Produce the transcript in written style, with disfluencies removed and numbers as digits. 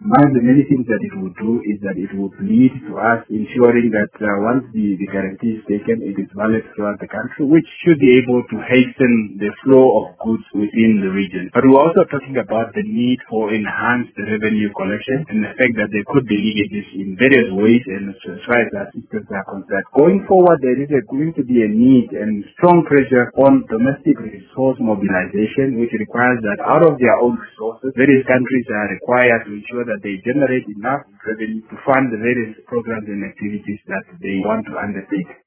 One of the many things that it would do is that it would lead to us ensuring that once the guarantee is taken, it is valid throughout the country, which should be able to hasten the flow of goods within the region. But we're also talking about the need for enhanced revenue collection and the fact that there could be leakages in various ways, and as far as our systems are concerned. Going forward, there is going to be a need and strong pressure on domestic resource mobilization, which requires that out of their own resources, various countries are required to ensure that they generate enough revenue to fund the various programs and activities that they want to undertake.